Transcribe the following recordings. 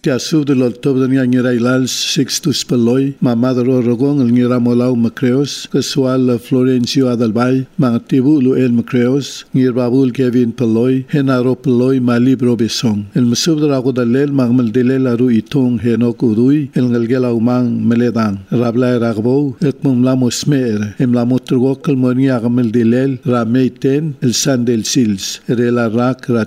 Tia sub de l'octobre de ngira ilal Sixtus Peloy, ma madre Orogong, el ngira molau Macreos, que sual Florencio Adalbay, ma tibu lu el Macreos, ngir babul Kevin Peloy, henaro Peloy, ma libro besong. El mesub de rago dalel, ma meldilel aru itong henok udui, el ngelgela umang meledang. Rabla ragbo, et mumlamo smer, emlamo trugok el monia meldilel, ra meiten, el san del sils, rela rak ra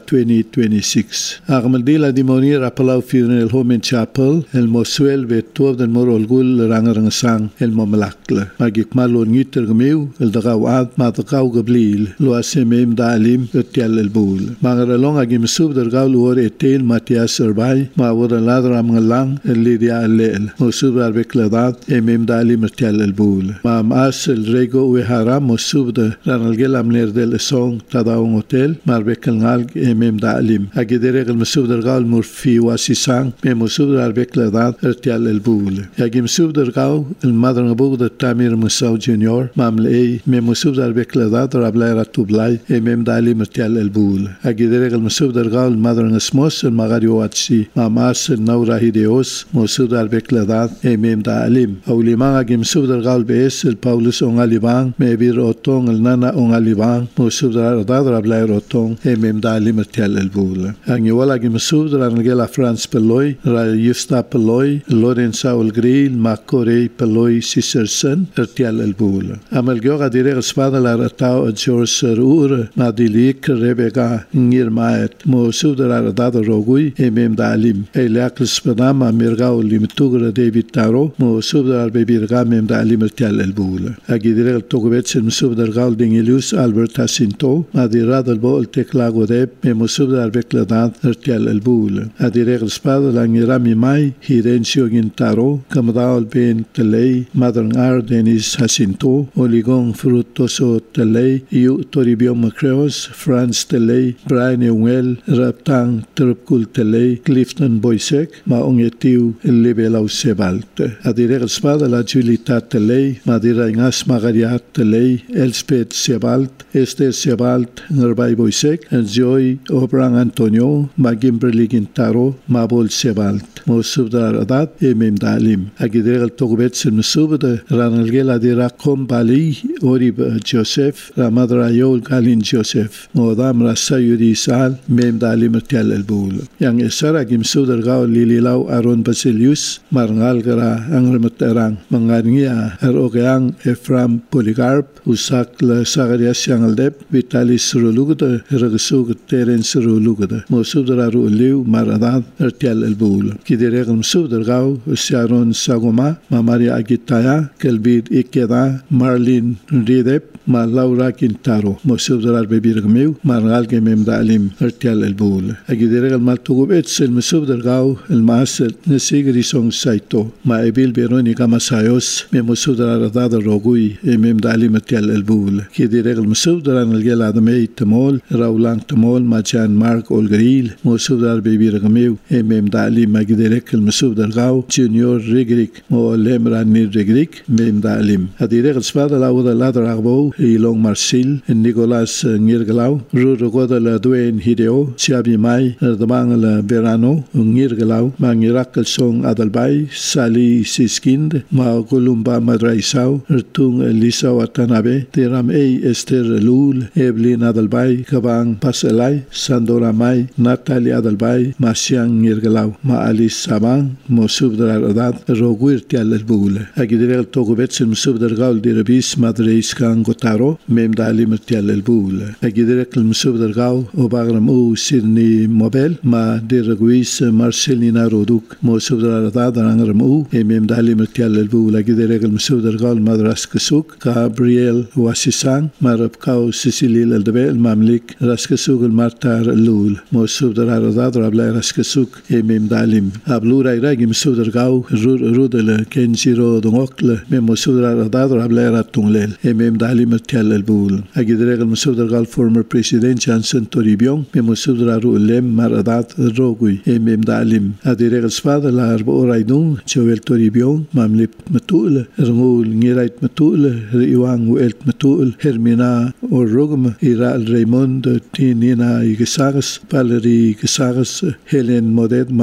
2026. Agmeldila dimoni rapalau funeral home and chapel, el mosuel betuov den morolgul rangarangasang, el momalakla. Magikmalo ngiter gmiu, el dagaw ma dagaw gablil, lo asemem dalim, etial el bul. Mangaralong agim sub dergaw luor etel Matias Erbay, ma ladra mangalang, el lidia alel, mosub arbekladad, emem dalim etial el bul. Ma mas el rego ueharam, mosub de ranalgel amner del song, tadaong hotel, marbekalngalg, emem dalim. Agidereg el mosub dergaw murfi wasisang, me mosub arbekladad, etial el bul. Agim sub dergaw, el madrangabug de Tamir Musau Junior, mamle me mosub arbekladad, rabla ratublay, emem dalim etial el bul. Agidereg el mosub dergaw, el madrangasmos, el magario atsi, mamas el naura hideos, mosub arbekladad, emem dalim. Aulimang agim sub dergaw bees, el Paulus ongalibang, me bir otong, el nana ongalibang, mosub arbekladad, rabla rotong, emem dalim etial el bul. Angiwal agim sub derangela France Peloy, ra Justa Peloy, Lorenza Olgril, Macorey Peloy Siserson, etial el bul. Amelgio adireg espada la ratao George Serur, madilik Rebega ngirmaet, mosub dad rogui, emem dalim. Eliak spadam amirgao limtugra David Taro, mosub arbebirga mem dalim etial el bul. Agidireg togubets mosub dergal dingilius Albert Jacinto, madirad el bo el teclago deb, mosub arbekladad etial el bul. Adireg espada la ngirami mai, Hirencio Gintaro, Camadal Ben Telei, Madrangar Denis Jacinto, Oligón Frutoso Telei, Iu Toribio Macreos, Franz Telei, Brian Ewell, Raptang Terpkul Telei, Clifton Boysek, Maongetiu Lebelau Sebalt. Adireg espada la Julita Telei, Madira Ingas Magariat Telei, Elspeth Sebalt, Esther Sebalt, Ngerbay Boysek, Joy Obrang Antonio, Magimberli Gintaro, Mabol Sebalt. Mosub daradat emem dalim. Agidereg el togubets el mesub de ranalgel adira Bali, Orib Joseph, Ramadrayol Galin Joseph. Modam rasa yuri sal, mem dalim etial el bul. Yang esar agim sudergao lililau Aron Basilius, marangal gara angremeterang. Mangarngia erogeang Ephraim Polycarp, usak le Sagarias yang aldeb, Vitalis Rulugde, regesug Terence Rulugde. Mosub dararu liu maradat etial el bul. Kidireg msub dergao, Sharon Sagoma, Maria Agitaya, Kelbid Ikeda, Marlene Ridep, ma Laura Quintaro, mosub darar bebirgmeu, marangal gemem dalim etial el bul. Agidireg el maltugub ets el msub dergao, el maasel nesigri song saito, ma ebil Veronica Masayos, me mosub darar dada rogui, emem dalim etial el bul. Kidireg el msub darar nalgel adamei temol, Raulang temol, ma Jan Mark Olgril, mosub darar bebirgmeu, emem dalim agidireg el msub dergao, Junior Rigrik, mo lemranir Rigrik, mem dalim. Adireg el spada lauda ladra agbo, Ilong Marsil, Nicolas Ngirglau, Rurugoda la Duen Hideo, Chiabi Mai, Erdamang la Verano, Ngirglau, Mangirak el Song Adalbay, Sali Siskind, Ma Gulumba Madraisau, Ertung Elisa Watanabe, Tiram Esther Lul, Evelyn Adalbay, Kabang Paselay, Sandora Mai, Natalia Adalbay, Masiang Ngirglau, Ma Alice Sabang, Mosub Daradat, Roguirtial el Bule. Agidirel Togubets el Mosub Dergaul Dirabis Madreis Taro, mem dalim etial el bul. Agidirek el msub dergao, obagram u sirni mobel, ma dirguis Marcelina Roduk, mosub daradat rangram u, mem dalim etial el bul. Agidirek el msub dergao, madras kesuk, Gabriel Wasisang, marabkao Sicilil el debel, mamlik, raskesuk el martar lul, mosub daradat rabla raskesuk, mem dalim. Ablura iragi msub dergao, rudel kenjiro dongokle, mem mosub daradat rabla ratunglel, mem dalim etial el bul. Agidireg el msub dergal former president Johnson Toribio, me msub deraru lem maradat rogui, mem dalim. Adireg el spada la arbo oraidung, Joel Toribio, mamlip matul, rngul ngirait matul, riwang uelt matul, Hermina Orrogum, Ira el Raymond, Tinina Igesagas, Valerie Igesagas, Helen Modet,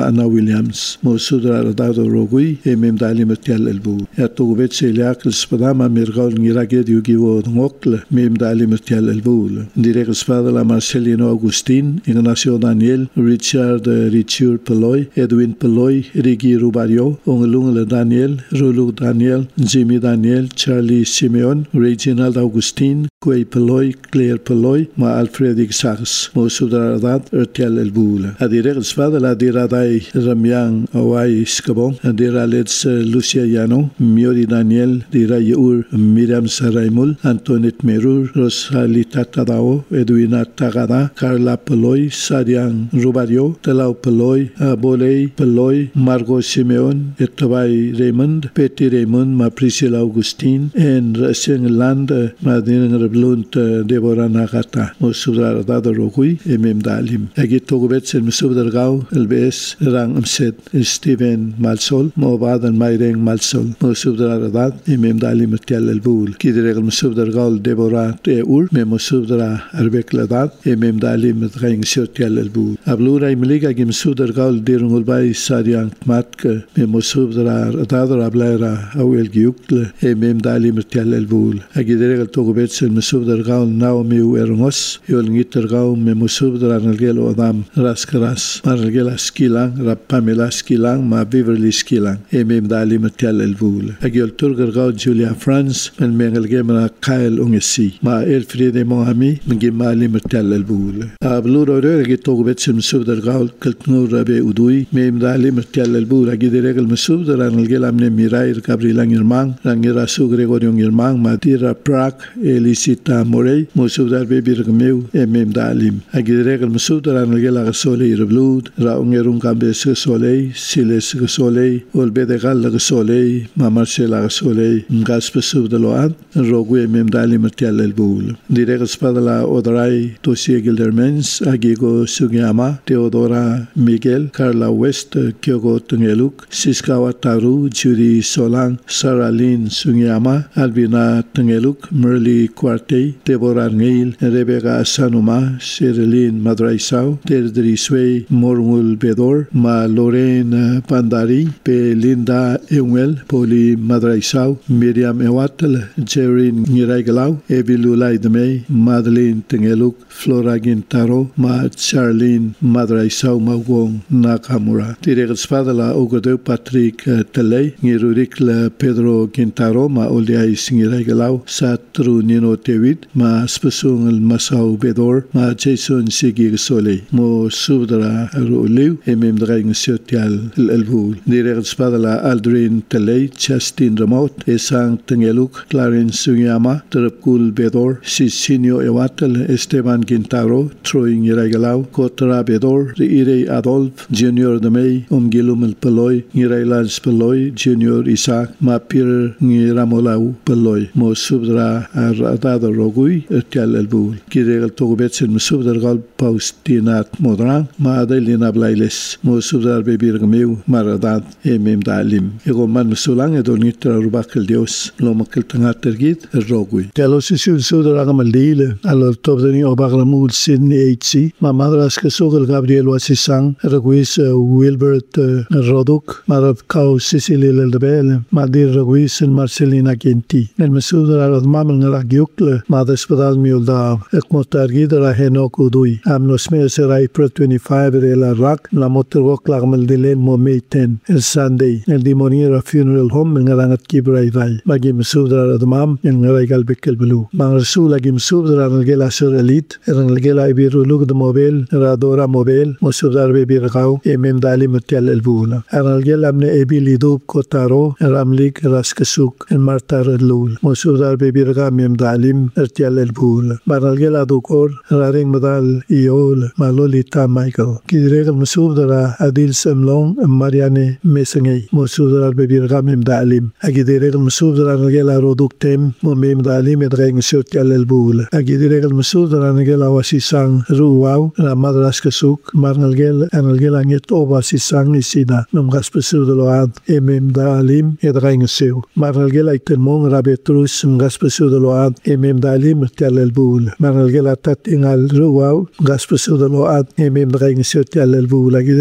Ana Williams mo sudra radado rogui mem dali matial elbu ya to bet seliak spadama mirgaul ngirage diugivo ngokle mem dali matial elbu direct spada la Marcelino Agustin Ignacio Daniel Richard Richur Peloy Edwin Peloy Rigi Rubario Ongelung Daniel Rulu Daniel Jimmy Daniel Charlie Simeon Reginald Augustin Quay Peloy Claire Peloy ma Alfred Sachs mo sudra radad ertial elbu direct spada la diradai Ramiang Awai Skabong Dira Let's Lucia Yano Miori Daniel Dira Yur Miriam Saraimul Antoinette Merur Rosalita Tadao Edwina Tagada Carla Peloy Sariang Rubario Talau Peloy Boley Peloy Margot Simeon Etabai Raymond Petty Raymond Ma Priscilla Augustine and Sengland Madin Reblunt Deborah Nagata Mosudar Dada Rogui Emem Dalim Agitogubets and Musudargao LBS Rang Amset Steven Malsol Mobadan Maireng Malsol Mosudradad Emem Dalim Matial Elbul Kidireg Musudargal Deborah Teur Memosudra Arbekladat Emem Dalim Rang Sotial Elbul Ablura Imliga Gim Sudargal Dirungulbai Sariang Matke Memosudra Radadra Ablaira Awel Giukle Emem Dalim Matial Elbul Agidireg Togubets and Musudargal Naomi Erngos Yolngitergao Memosudra Nalgelo Adam Raskaras Margela Skilang Pamela Skilang ma Beverly Skilang Emem Dali Matial Elvul Agiol Turgergao Julia France and Mengel Gemra Kyle Ungesi ma Elfriede Mohami Mgimali Matial Elvul Abluro Regitogubetsim Subdergao Kaltnur Rabe Udui Mem Dali Matial Elvul Agidiregel Mesubder Angelamne Mirair Gabrielang Irmang Rangira Su Gregorion Irmang Matira Prak Elisita Morey Musubdar Bebirgmeu Emem Dalim Agidiregel Mesubder Angela Gasole Irblut Raungerung Gambes Soleil, Siles Soleil, Olbedegal Soleil, Mamarcela Soleil, Gaspesub de Load, Rogue Memdali Matial Elbul. Direct Spadala Odrai, Tosie Gildermens, Agigo Sugiyama, Teodora Miguel, Carla West, Kyogo Tungeluk, Siskawa Taru, Judy Solang, Sarah Lynn Sugiyama, Albina Tungeluk, Merly Quarte, Deborah Neil, Rebecca Sanuma, Sherilyn Madraisau, Terdri Sway, Mormul Bedor, Ma Lorraine Pandari, Pe Linda Ewell, Poli Madraisau, Miriam Ewatel, Jerry Niraigalau, Evilulai Demey, Madeline Tengeluk, Flora Gintaro, Ma Charlene Madraisau Magwong Nakamura. Direct Spadala Ogodo Patrick Telei, Nirurikla Pedro Gintaro, Ma Oliai Singiraigalau, Satru Nino Tewit, Ma Spesung El Masau Bedor, Ma Jason Sigi Sole, Mo Subdra Ruliu, Emem Draing Sotial Elbul. Direct Spadala Aldrin Telei, Justin Remote, Esang Tengeluk, Clarence Suyama, Terpkul Bedor, Sisinio Ewatel, Esteban Gintaro, Troy Niraigalau, Kotra Bedor, Irei Adolf, Junior Demey, Gilum El Peloy, Nirailans Peloy, Junior Isaac, Mapir Niramolau Peloy, Mo Subdra Radado Rogui, Etial Elbul. Kiregal Togubets and Subdargal Paustinat Modrang, Ma Adelina Blailes, Mo Subdar Bebirgmeu, Maradad, Emem Dalim. Egoman Musulang, Edonitra Rubakel Dios, Lomakel Tangatergit, Rogui. Telosisu Sudaragamalile, Alor Tobdeni Obagramul Sydney HC, Ma Madras Kesogel Gabriel Wasisang, Reguis Wilbert Roduk, Marab Kau Sicily Lelbel, Madir Reguis and Marcelina Genti. El Mesudar of Mamel Ragiukle, Madespadal Mulda, Ekmotargidra Henok Udui, Amnosme Serai Pro 25 Rela Rak, La Motorwalk Lagmel Dile Momei 10, El Sunday, El Dimoniera Funeral Home, and Rangat Kibrai Vai, Magim Sudra of Mam, and Regal Bekel Blue. Mangasula Gim Sudra and Gela Sur Elite, and Gela Ibiru Lug the Mobile, Radora Mobile, Mosudar Baby Ragau, Emem Dali Mutel Elbuna, and Gelamne Ebi Lidub Kotaro, Ramlik Raskasuk, and Marta Redlul, Mosudar Baby Ragamim Dalim, Ertial Elbul, Baralgela Dukor, Raring Madal Iol, Malolita Michael, Kidregal Musudra Adil Semlong, and Mariane Mesangay, Mosudar Baby Ragamim Dalim, Agidiregal Musudra Gela Roduktem, Momim Dalim, and Rang Sotial Elbul, Agidiregal Musudra Gela Wasisang, Ruau, Ramadraskasuk, Marnalgel, and Algelanget Obasisang Isina, Namgaspesudaload, Emem Dalim, and Rang Seu, Marnalgela Itenmong, Rabetrus, Gaspesudaload, Emem Dalim, Tel Elbul, Marnalgela Tatingal Ruau, Gaspesudaload, Emem Rang Sotial Elbul, Agidiregal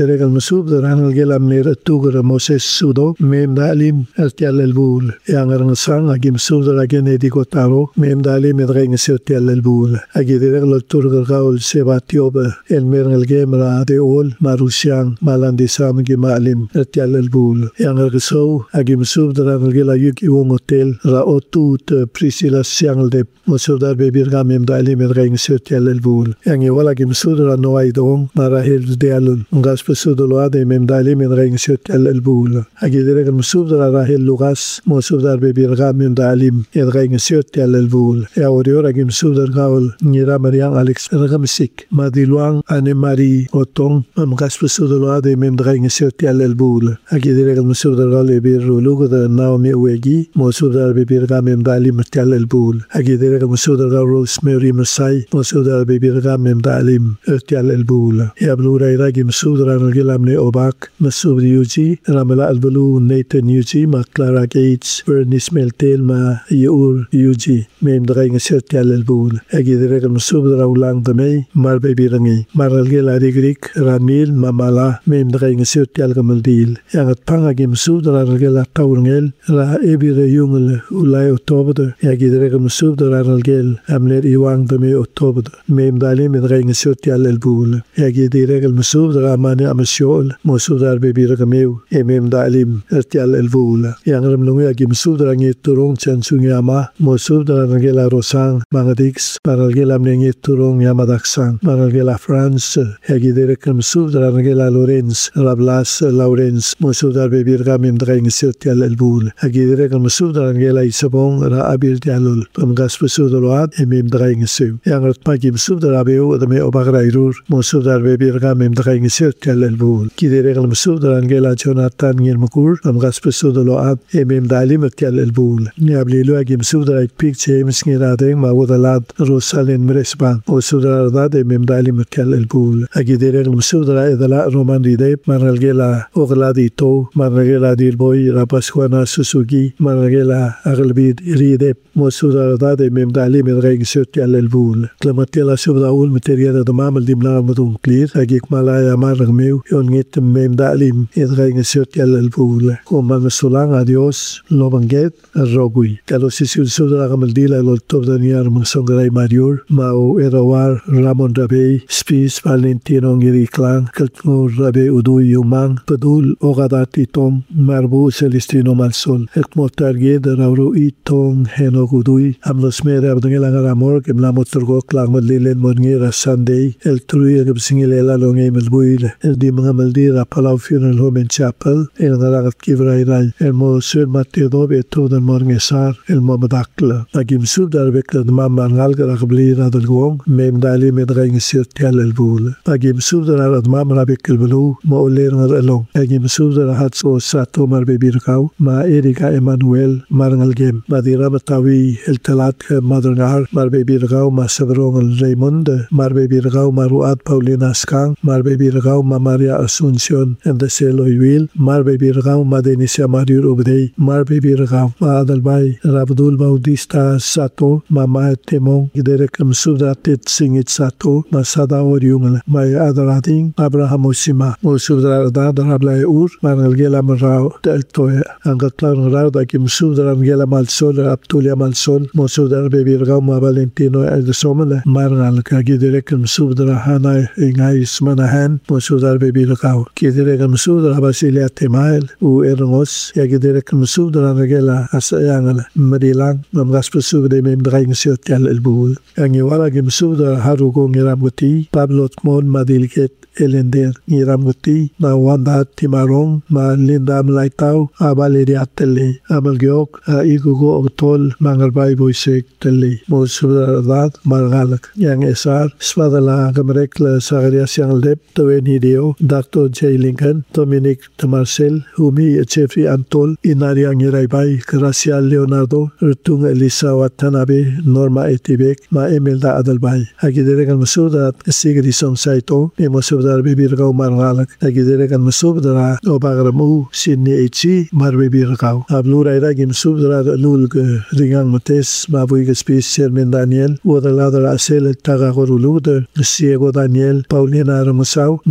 direk al-masub daran al-gelam nera tugra Moses sudo mem dalim al-tial al-bul yang arngasang agim sub daragen ediko taro mem dalim edreng al-tial al-bul agi direk al-turga gaul sebatioba el-mer al-gem ra de ol marusyang malandisam gimalim al-tial al-bul yang argasaw agim sub daran al-gela yuk iwong hotel ra otut Priscilla siang de masub dar bebirga mem dalim edreng al-tial al-bul yang iwala agim sub daran noay dong marahil dialul ngas pesudolo ade mem dalim edreng al-bul agi direk al-masub dar rahil lugas masub dar bebirga mem dalim edreng al-bul ya orior agim masub dar gaul ngira mariang Alex ragamsik madiluang ane mari otong ngas pesudolo ade mem edreng al-bul agi direk al-masub dar gaul bebir lugo da Naomi Wegi masub dar bebirga mem dalim al-bul agi direk al-masub dar gaul Rosemary Masai masub dar bebirga mem dalim al-bul ya blura iragi masub dar al-gelam ne obak masub yuji ramala al-bulu Nathan yuji ma Clara Gates Bernice Meltel ma Yur yuji mem dreng al-bul agi direk al-masub dar ulang damay mar bebirangi mar al-gela rigrik ramil mamala mem dreng al-gamaldil yang at pangagi masub dar al-gela taurngel ra ebire yungel ulay otobda agi direk al-masub dar al-gel amler iwang damay otobda mem dalim dreng al-bul agi direk al-masub dar amane amasyol masub dar bebiragamew mem dalim al-bul yang ramlungi agi masub dar turong chansungi ama masub dar al-gela rosang mangadix paralgela mnengi turong yamadaksang paralgela France agi direk al-masub dar al-gela Lorenz Rablas Lawrence masub dar bebirga mem dreng al-bul agi direk al-masub dar al-gela Isabong ra abir dialul pamgas pesudoload mem dreng yang ratpagi masub dar abeu dame obagrairur masub dar bebirga mem dreng al-bul ki direk al-masub dar al-gela Jonathan ngirmakur pamgas pesudoload mem dalim al-bul ni ablilu agi masub dar pik James ngiradeng mawudalad Rosalind Mresbang masub dar dad mem dalim al-bul agi direk al-masub dar edala Roman Ridep maralgela ogladito maralgela dilboy Rapasquana Susugi maralgela aglbid Ridep masub dar dad mem dalim dreng al-bul klamatela subdaul material da mamal dimla madum clear agi malaya maragmew yon ngit mem dalim dreng al-bul kuma masulang adios lobanget rogui kalau sisul subdar gamaldila lol tobdaniar masongray marior mau erawar Ramon Rabe Spis Valentino ngiriklang kaltngur Rabe udu yumang pedul ogadati tom marbu Celestino Malsol ekmotarged rawru itong henogudui amlos mere abdungela ngaramor kemla motorgo klang madlilen morngira Sunday el trui gabsingilela longay malbuil el di mga maldira Palau Funeral Home and Chapel el naragat kivrairay el mo sur matedo beto dan morngesar el mo madakla agim sub dar bekla mamman ngalga akblira dal gong mem dali medreng al-bul agim sub dar mam rabekl blu mo ler ngar along agim sub dar hatso sato mar bebirkaw ma Erika Emmanuel marngal gem madira matawi el talat madrangar mar bebirkaw ma savrong Raymond mar bebirkaw maruat Paulina Skang mar bebirkaw ma Maria Asuncion and the Seloywil mar bebirkaw ma Denisia Mariur Ubdey mar bebirkaw ma Adalbay Rabdul Bautista Sato ma Temong giderek sub dar tet singit sato ma sada oriungal ma adarating Abraham Osima sub dar rablay ur marngal gela marao deltoya angat plan rao da kim sub dar gela malsol Aptulia Malsol sub dar bebirgaw ma Valentino Edsomala marngal ka giderek sub dar hana ingay smanahan sub dar bebirgaw giderek sub dar Basilia Temael u erngos ya giderek sub dar gela asayangal marilang mamgas sub de mem dreng al-bul ang iwala gim sub dar harugo ngiramuti Pablo Tmon madilket elender ngiramuti ma Wanda Timarong ma Linda Mlaitaw Valeria Tele amalgyok igugo otol mangalbay boysek Tele mo sub dar dad margalak yang esar spadala gamrekla Zacharias yang lep towen hideo Dr. J. Lincoln Dominic Marcel Humi Jeffrey Antol Inari Angiraybay Gracia Leonardo Rutung Elisa Watanabe Norma Etibek ma Emelda Adalbay agiderek al-masub dar sigri som saito masub dar bebirgaw margalak agiderek al-masub dar obagramu Sydney Echi mar bebirgaw ablura ira gim sub dar lulg ringang mates ma buiga spis Sherman Daniel wadala dar asel tagagorulud Ciego Daniel Paulina Ramusaw masub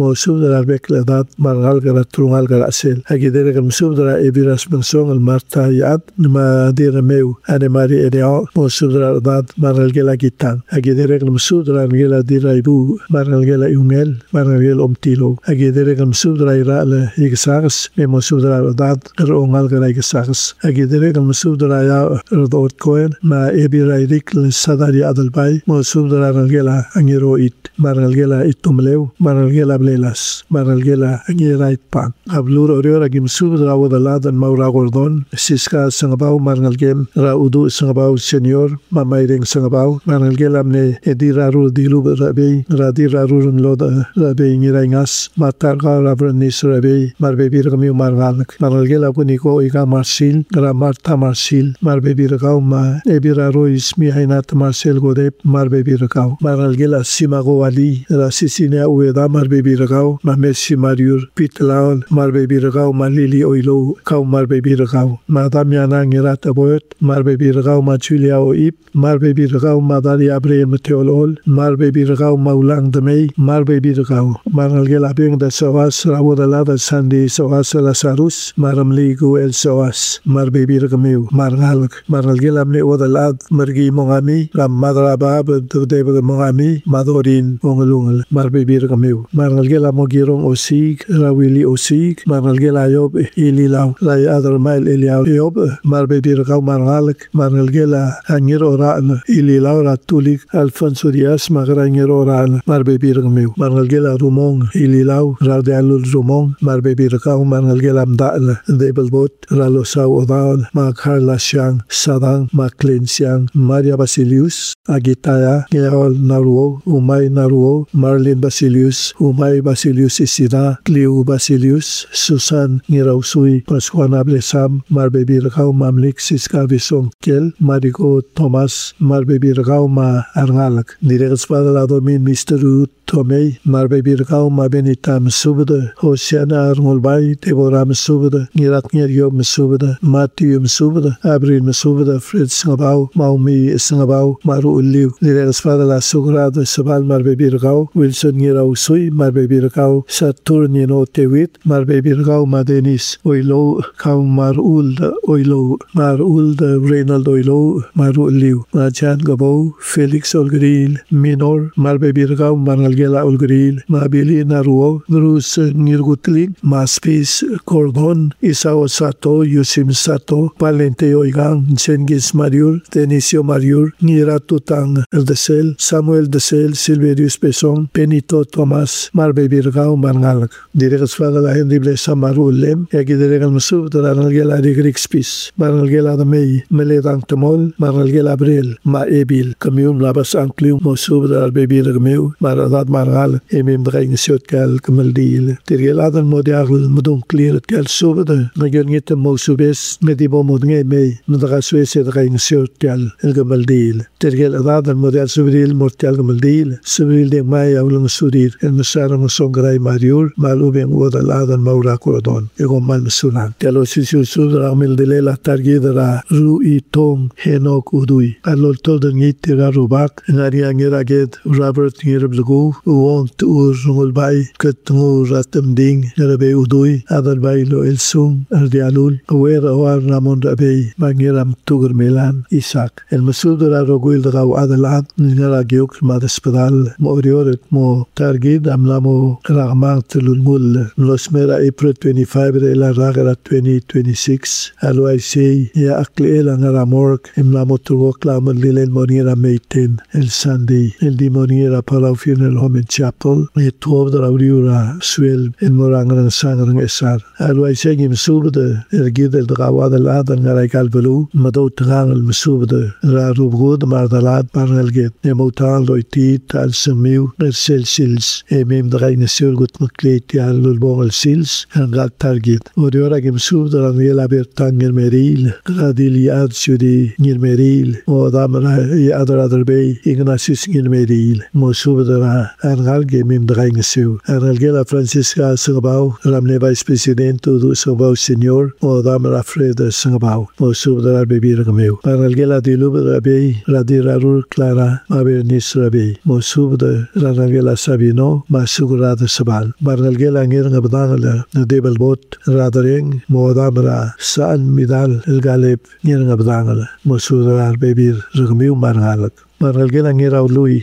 da bek la dat margal gara trungal gara asel agidere kan subdra ebiras bensong al marta yat ma dira meu ane mari edeo mo subdra dat margal gela gitang agidere kan subdra gela dira ibu margal gela ungel margal gela omtilo agidere kan subdra ira le igsars me mo subdra dat rongal gara igsars agidere kan subdra ya rodot koen ma ebira rik le sadari adalbai mo subdra gela angiro it margal gela itumleu margal gela blelas margal gela angira itpan ablur oriora gim subdra wadalad an maura gordon siska sangabau margal gem ra udu sangabau senior mamaireng sangabau margal gela ne edira ru dilu rabe radira ru loda rabe ngira ngas matarga rabranis rabe marbe birgami margal gela kuniko iga marsil gra marta marsil marbe birgau ma ebira ro ismi hainat marcel godep marbe birgau margal gela simago ali ra sisinia ueda marbe birgau ma messi mariur pitlaon marbe birgau ma lili oilo kau marbe birgau ma damiana ngira taboyot marbe birgau ma julia o ip marbe birgau ma dari abre meteolol marbe birgau ma ulang demei marbe birgau margal gela beng da soas rawoda da sandi soas la sarus maram ligu el soas marbe birgameu margal gela me odalad margi mongami ram madraba de mongami madorin ongelungel marbe birgameu margal gela mogirong osig rawili osig margal gela yob ililaw lay adar mail ililaw yob marbe birgau margal gela angir oran ililaw ratulik Alfonso Diaz magrangir oran marbe birgameu margal gela rumong ililaw radialul rumong marbe birgau margal gela mdal debelbot ralosaw odal magharla siang sadang maklensiang Maria Basilius agitaya ngeol naruo umay naruo Marlene Basilius umay Basilius isida Clio Basilius Susan Ngirausui Pascuana Blesam marbe birgau mamlik siska visong kel Marico Thomas marbe birgau ma arngalak diregas padala domin misteru Tomei marbe birgau ma benitam subda Hosiana arngolbai Deborah subda ngirat ngerio subda Matthew subda Abril subda Fred singabau Maumi singabau maru uliu diregas padala sugrado sabal marbe birgau Wilson Ngirausui marbe birgau Saturnino Tewit marbe birgau ma Denis oilo kau marulda oilo marulda Reynald oilo maru uliu ma Jan Gabo Felix Olgril Minor marbe birgau margal gela Olgril ma Billy Naruo Bruce Ngirgutlik ma Space Cordon Isao Sato Yusim Sato Valente Oigan Cengiz Mariur Denisio Mariur Ngiratutang Eldesel Samuel Desel Silverius Pesong Benito Thomas marbe birgau margalak diregas fadala Henry Blesa maru lem egideregal musub margal gela Rigrixpis margal gela Mei Meledang Temol margal gela Abril ma Ebil Kamium labas anklium musub marbe birgmeu maradat margal emim dreing siotgal kemaldil dirgeladan modiagl mudun clear gal subda nagel ngite musubes medibo mudnge mei nadraswese dreing siotgal elgemaldil dirgeladan modial subril mortal gemaldil subril de mai aulung surir el masarang songrai mariur malubeng odaladan maura korodon ego mal masulan telo sisiu sudra mildelela targidra ru itong henok udui alol todan ngitira rubak ngaria ngiraget Robert ngirablugu uont urungulbai katngu ratamding ngirabe udui adalbai lo elsung ardialul awera war ramon rabe mangiram tugur melan Isaac el masudra roguil daw adalat ngiragyuk madaspadal morioret mo targid amlamo ragmang tulungul losmera April 25 de la ragara 2026 alwaisi ya aklela ngaramork imlamo tugo klamo lilel monira meiten el Sunday el dimonira para funeral home and chapel et tuov da auriura suel en morangrang sangrang esar alwaisi gim subde ergid el drawad ladan ngaraikal belu mado trang el subde ra rubgud mardalad parnelget emotal loitit al semiu el sils emim dreine surgut muklet ya lulbong sils gal target odiora gim subda ngela bertanger meril gradili ad sudi ngirmeril o damra ya adar bay Ignatius ngirmeril mo subda gal gemim dreine su gela Francisca singabau ramne vice president do singabau senior o damra Fred singabau mo subda bebir gameu gela dilub rabe radirarur Clara mabernis rabe mo subda gela Sabino ma sugurada sabal. Barnalgela ngir nga badangala na debal bot radareng mo damra saan midal el galep ngir nga badangala mo sudar bebir ragmiu marngalak. Marnalgela ngiraw lui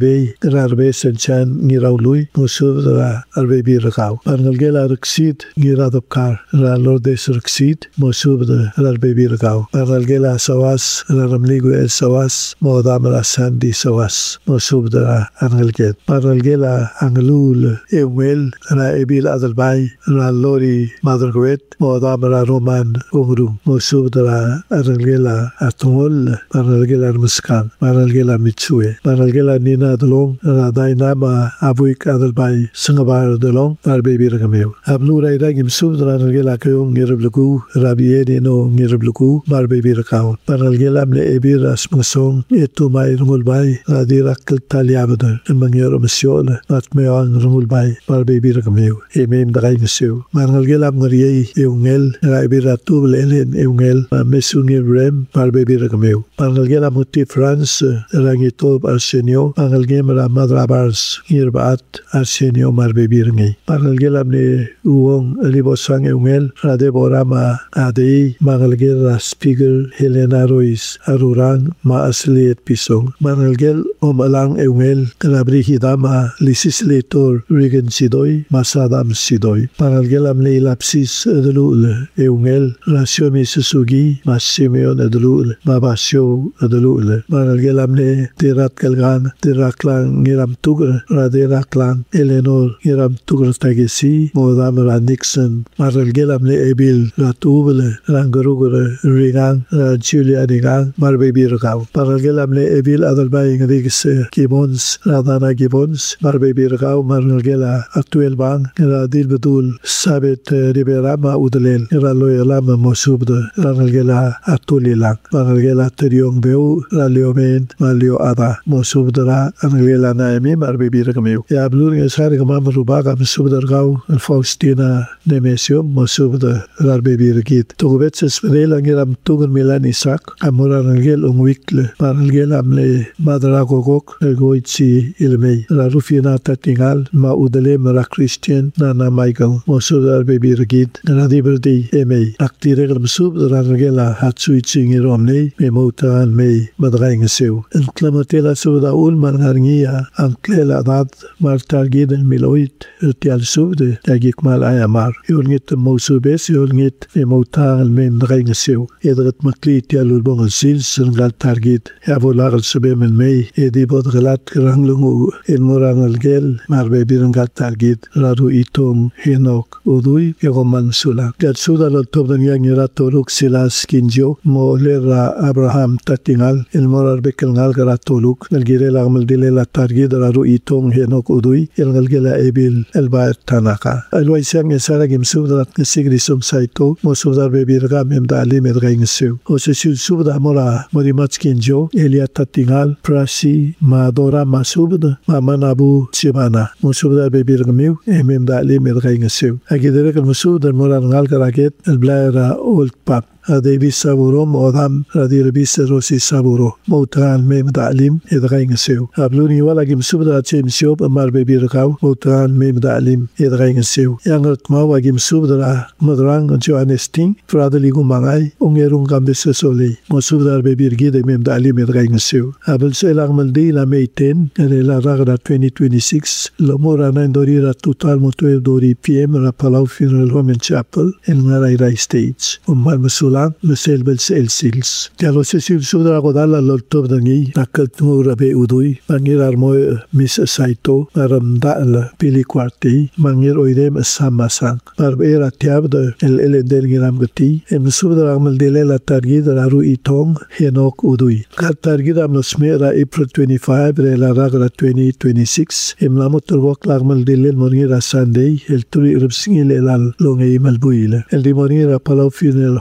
rabe senchan ngiraw lui musudra arbebi rakaw. Marnalgela riksid ngiradopkar ra lordes riksid musudra arbebi rakaw. Marnalgela sawas ramligu el sawas modamra sandi sawas musudra arnalget. Marnalgela anglul ewel ra ebil adalbay ra lori madragwet modamra roman umru musudra arnalgela atungol marnalgela muskan. Marnalgela Mitsue. Marnalgela nina dolong raday nama abuik adalbay sangabar dolong barbebi ragameo. Ablu rayda gimsud ranalgela kayo ngirabluku rabiye no ngirabluku barbebi rakaw. Marnalgela mle ebir asmasong etu may rungulbay radira kiltalyabada mangyero masyol matmeong rungulbay barbebi ragameo. Emem dagay nasiyo. Marnalgela mngariye eungel raibir atubel elen eungel mesungir rem barbebi ragameo. Marnalgela muti France Rangitob Arsenio, Angalgemra Madrabars, Irbat, Arsenio Marbebirngi. Pangalgelamne Uong Libosang Eungel, Radeborama Adei, Mangalgera Spiegel, Helena Ruiz, Arurang, Ma Asliet Pisong. Mangalgel Omalang Eungel, Rabrihidama, Lisisletor, Regan Sidoy, Masadam Sidoy. Pangalgelamne Lapsis Adlul, Eungel, Rasiomi Susugi, Massimeon Adlul, Mabasio Adlul. Mangalgelamne Tirat Kalgan, Tiraklang Ngiram Tugra, Raderaklang, Eleanor Ngiram Tugra Tagisi, Modamra Nixon, Maralgelamle Ebil, Ratubele, Rangarugure, Rigang, Julia Rigang, Marbebi Rakaw. Maralgelamle Ebil Adalbay Rigis Gibbons, Radana Gibbons, Marbebi Rakaw, Maralgela Actuel Bang, Radil Bedul, Sabet Riberama Udalel, Raloyalama Mosubda, Ranalgela Atulilang, Maralgela Teriong Beu, Raliomen, Malio Ada, Mosubdara, Angela Naemi, Marbebi Ragameu. Ya Blur Yasari Gamam Rubaga, Mosubdargau, and Faustina Nemesio, Mosubda, Rarbebi Regit. Togubets Smerela Ngiram Tugan Milan Isak, Amura Rangel Ungwikle, Marangel Amle, Madragogok, Goitsi Ilmei, Rarufina Tatingal, Ma Udale Mara Christian, Nana Michael, Mosudar Baby Regit, Nadiberdi Emei, Aktireg Msub, Rangela Hatsuichi Romney, Memota and May, Madraingaseu. Clamatela suda ulman harngia anklela dad martargid miloit tial subde tagik mal ayamar yulngit mosubes yulngit emotal men drengeseu edret maklit tial ulbong sils ngal targid yavolar subem mei edi bod galat ranglungu el morangal gel marbe birangal targid radu itom henok udui yegoman sula gat suda lo tobdan yangira toluk silas kinjo mo lera Abraham tatingal el morar bekel Garatoluk, Nalgirela Maldila Targid, Raru Itong Henok Udui, El Nalgela Ebil, El Baer Tanaka. Alwaysang Saragim Subdat Sigrisum Saito, Mosudar Bebirga Memdali Medrensu. Osesul Subda Mora, Morimatskinjo, Elia Tatingal, Prasi, Madora Masubda, Mamanabu Chibana, Mosudar Bebirgamiu, Memdali Medrensu. Agidrek Musudar Moran Galgaraget, El Blaira Old Pap. David Saburom Odam Radirabis Rossi Saburo Moutran Mem Dalim Edrengeseu Abluni wala gim subda chem siop amar bebi rakaw Moutran Mem Dalim Edrengeseu Yangat mawa gim subda Madrang Johannesting Fradeli Gumangay Ungerung Gambes Soli Mosubda bebi gide Mem Dalim Edrengeseu Abel Selang Maldi la Meiten La Ragra 2026 Lomora Nandorira Total Motoe Dori PM Rapalau Funeral Home and Chapel in Narayra States Masul Mesel bel sils. Tialo sesil sudra godala loltob dangi nakal tungura be udui mangir armo mis saito maramda la pili quarti mangir oidem samasang barbera tiabda el elendel giram gati em sudra amal dele la targid raru itong henok udui kat targid am smera April 25 la ragra 2026 em lamotor wak lagmal dele mongira Sunday el turi rubsingil el longay malbuile el dimorira palau funeral home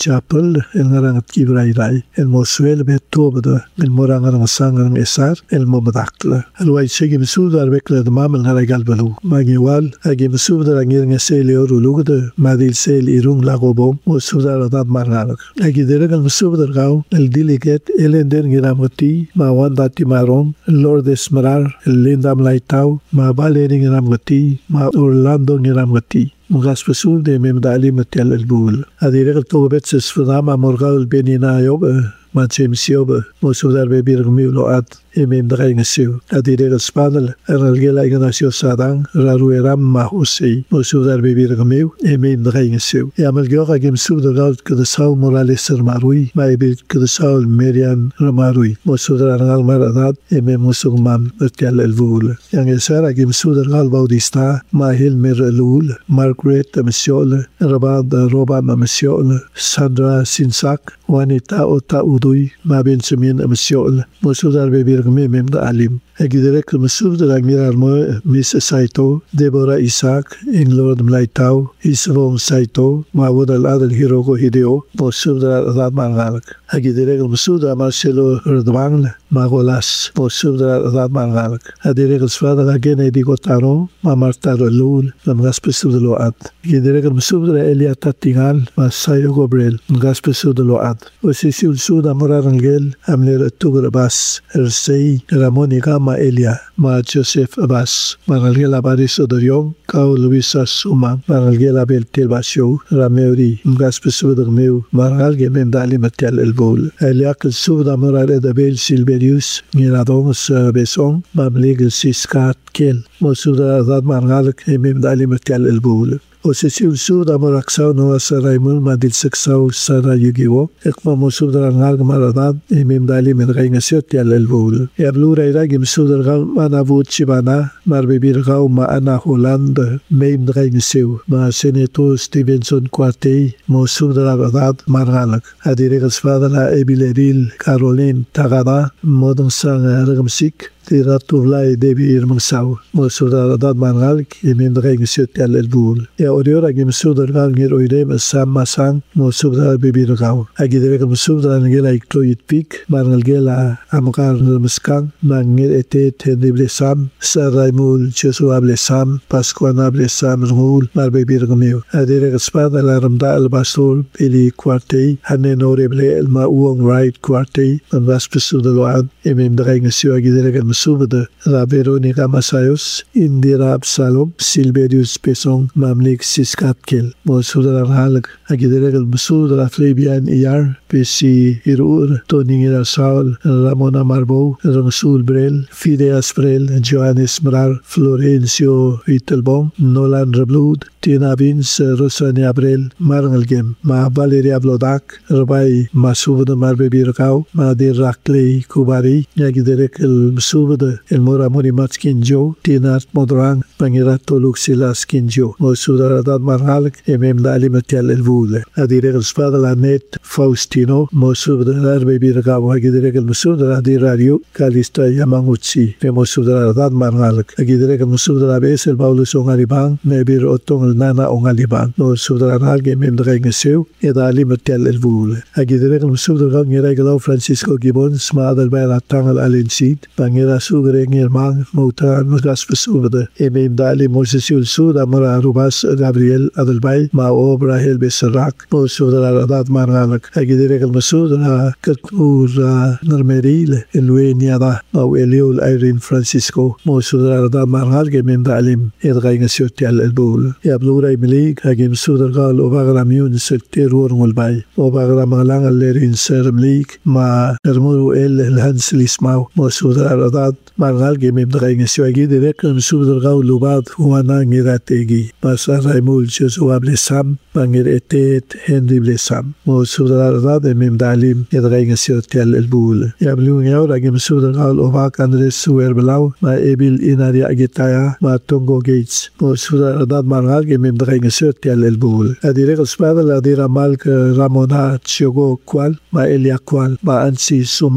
Chapel el ngarang Kibrai el Mosuel betobda el morangarang sangarang esar el momadakla el wai segi msuda arbekla de mamel haragal balu magiwal agi msuda ngir seli orulugda madil sel irung lagobom msuda radat margalak agi deregal msuda gau el delegate elender ngiramati ma wandati maron Lord Esmerar el lindam laitau ma balering ngiramati ma Orlando ngiramati Mugas pesul de memdali matial el bul. Adirek tobetses fadama morgal benina yoba. Macem sioba. Mosudar bebir gmiulo at. Emem draing siu. Adirek spanel. Eralgela ignacio sadang. Rarueram mahusei. Mosudar bebir gmiu. Emem draing siu. Yamelgora gem sudar kedesau morales marui. Maibil kedesau merian ramarui. Mosudar angal maradad. Emem musugmam matial el bul. Yang esara gem sudar gal baudista. Mahil mer elul. Margaret Monsieur, Rabad Roba Monsieur, Sandra Sinsak, Wanita Ota Udui, Mabin Semin Monsieur, Mosudar Bebir Mem da Alim. Egiderek Mosudar Mirar Mo, Miss Saito, Deborah Isaac, in Lord Mlaitau, Isavon Saito, Mawud al Adel Hiroko Hideo, Mosudar Radmangalak. Egiderek Mosudar Marcelo Redwang, Magolas, Mosudar Radmangalak. Egiderek Sfada again Edigotaro, Mamartaro Lul, Namgaspesudalo at. Egiderek Mosudar Elia Tatingal, Masayo Gobrel, Namgaspesudalo at. Osisil Suda Morarangel, Amler Tugrabas, Ersei, Ramonica Ma Elia, Ma Joseph Abbas, Maralgela Bariso Dorion, Kao Luisa Suma, Maralgela Bel Telbasio, Rameuri, Mgaspesudameu, Maralge Mendali Matial El Bol, Eliak Suda Morale de Bel Silberius, Miradon Beson, Mamlig Siskat Kel, Mosuda Dad Margalk, Mendali Matial El Bol. Osesiul suda moraksau no asaraimul madil seksau sara yugiwo ekma mosudra ngalg maradad emim dali medgaingasio tial elbul yablura irag imsudra gal manavut chibana marbibir gau ma ana Holland meim dgaingasio ma seneto Stevenson Quartey mosudra radad margalak adiregas fadala ebileril Caroline Tagada modon sang ergamsik Tiratulai debi irmangsaw mosudra radad margalk emim dgaingasio tial elbul Oriora gim sudar gal ngir oide masam masang mo sudar bibir gaw agidere gam sudar ngela iktoyit pik marnal gela amkar muskang mangir ete tendible sam saraimul chesuable sam pasquanable sam rul mar bibir gameu adere gaspada la ramda al basol pili quartei hanenorable el ma uong right quartei an vaspesudar load emem draingasio agidere gam sudar la Veronica Masayos Indira Absalom Silberius Pesong Mamlik Siskatkel, Mosudar Halak, Agidere Mosudar Flabian Iyar, Pesi Irur, Toningira Saul, Ramona Marbo, Rangsul Brel, Fideas Brel, Johannes Mrar, Florencio Itelbom, Nolan Reblud, Tina Vince, Rosania Brel, Marnalgem, Ma Valeria Blodak, Rabai Masuda Marbebirkau, Ma Dir Rakley Kubari, Agidere Msuda, El Moramori Matskinjo, Tinat Modrang, Pangirato Luxilas Kinjo, Mosudar Radad Margalk, Emem Dali Matial El Vule, Adirek Spada la Net Faustino, Mosudar Bebirkau, Agidere Msudar Adirario, Calista Yamangutsi, Mosudar Radad Margalk, Agidere Msudar Abes El Paulus Ongaribang, Nebir Otong Nana Ongalibang, Mosudar Alge Memdrengeseu, Edali Matial El Vule, Agidere Msudar Ngeregalo Francisco Gibbons, Madal Bela Tangal Alensid, Pangera Sugre Ngirmang, Motan Gaspesubde, Emem Dali Mosesul Suda Mora Rubas Gabriel Adelbay, Ma Obra Helbe Serrak, Mosudar Radad Margalk, Agidere Msudar Katmur Narmeril, Elwe Niada, Ma Eliul Irene Francisco, Mosudar Radad Margalk, Emem Dalim, Edgaingasio Tial El Bul, Yablura Milig, Agim Sudar Gal, Obagramiun Sekter Urmulbay, Obagramalang Lerin Sermlik, Ma Hermuru El Hansel Ismau, Mosudar Radad Margalk, Emem Daingasio Agidere Msudar Gal Lubad, Juana Ngirategi, Masa Raimul Jesuable Sam, Bangir Etet Henry Blesam, Mosudar Radad, Emem Dalim, Edgaingasio Tial El Bul, Yablu Yaur, Agim Sudar Gal, Ovak Andres Suerbelau, Ma Ebil Inaria Agitaya, Ma Tongo Gates, Mosudar Radad Margalk, Emem Daingasio Tial El Bul, Adirek Spada la Dira Malk Ramona Chiogo Kwal, Ma Elia Kwal, Ma Ansi Sumang,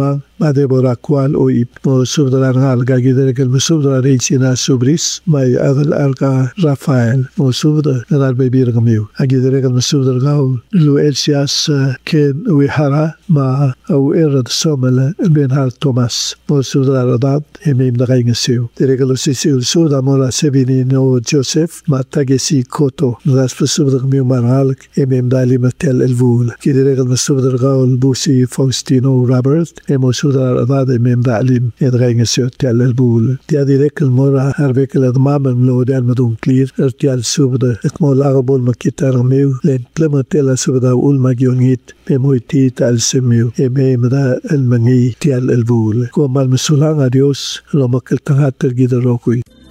Debora Kwal o ip mo subdara ngal gagidere kel subdara reisina subris may adal alka Rafael mo subda ngal bebir gamiu agidere kel subdara gau lu Elsias ken wihara ma au erad somala ben har Thomas mo subdara radad emim da gaingesiu dere kel sisil suda mola sebini no Joseph ma tagesi koto das subdara gamiu maral emim dali matel elvul gidere kel subdara gau busi Faustino Robert emo subdara radad emim dali edgaingesiu tel elvul dia direk el mora arbek el admam lo del madun clear ertial subda ekmo lagabol makitar gamiu len plematela subda ul magionit memoiti tal semiu emim da el mangi tel elvul ko mal musulang adios lo makal tangat tergidorokui